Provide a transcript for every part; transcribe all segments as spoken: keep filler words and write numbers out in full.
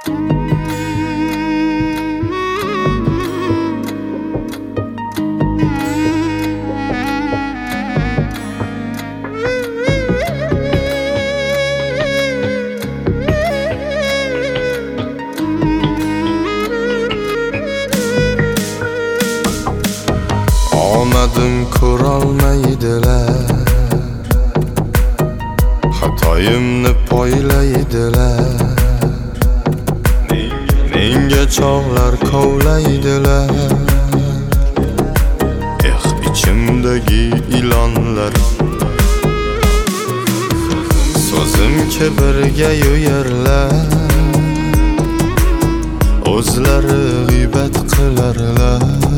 Omadim ko'rolmaydilar, xatoyimni poylaydilar, menga chog'lar kovlaydilar. Eh, ichimdagi ilonlar, so'zim kibrga yo'yarlar, o'zlari g'iybat qilarlar.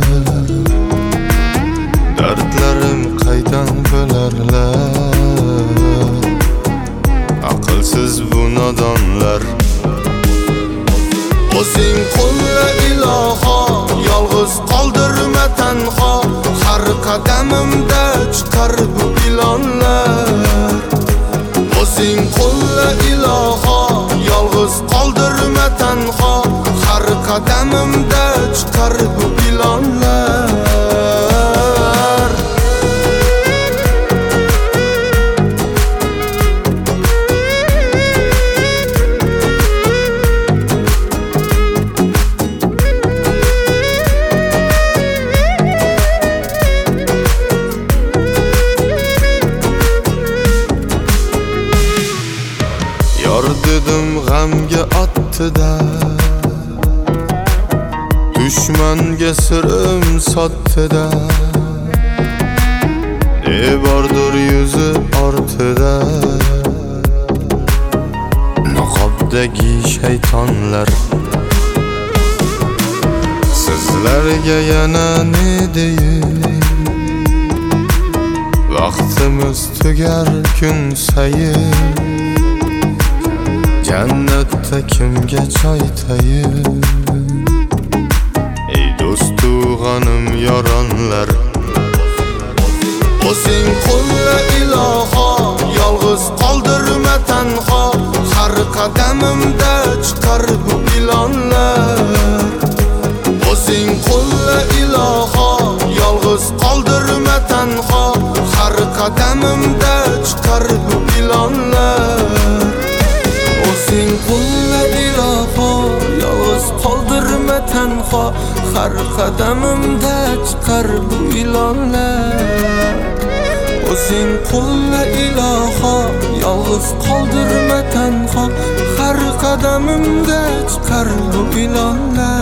Dardlarim qaydan bilarlar, aqlsiz bu nodonlar. O'zing qo'lla iloho, yolg'iz qoldirma tanho, har qadamimda chiqar bu ilonlar. O'zing qo'lla iloho, yolg'iz qoldirma tanho, har qadamimda chiqar bu ilonlar. Yor dedim g'amga otdi-da, dushmanga sirim sotdi-da. Ne bordir yuzi ortida, niqobdagi shaytonlar. Sizlarga yana ne deyim, vaqtimiz tugar kun sayin. Jannatda kimga choy tayib, ey do'stu g'anim yoronlar. O'zing qo'lla iloho, yolg'iz qoldirma tanho, har qadamimda chiqar bu ilonlar. O'zing qo'lla iloho, yolg'iz qoldirma tanho, har qadamimda chiqar bu ilonlar. O'zing qo'lla iloho, yolg'iz qoldirma tanho, har qadamimda chiqar bu ilonlar. O'zing qo'lla iloho, yolg'iz qoldirma tanho, har qadamimda chiqar bu ilonlar.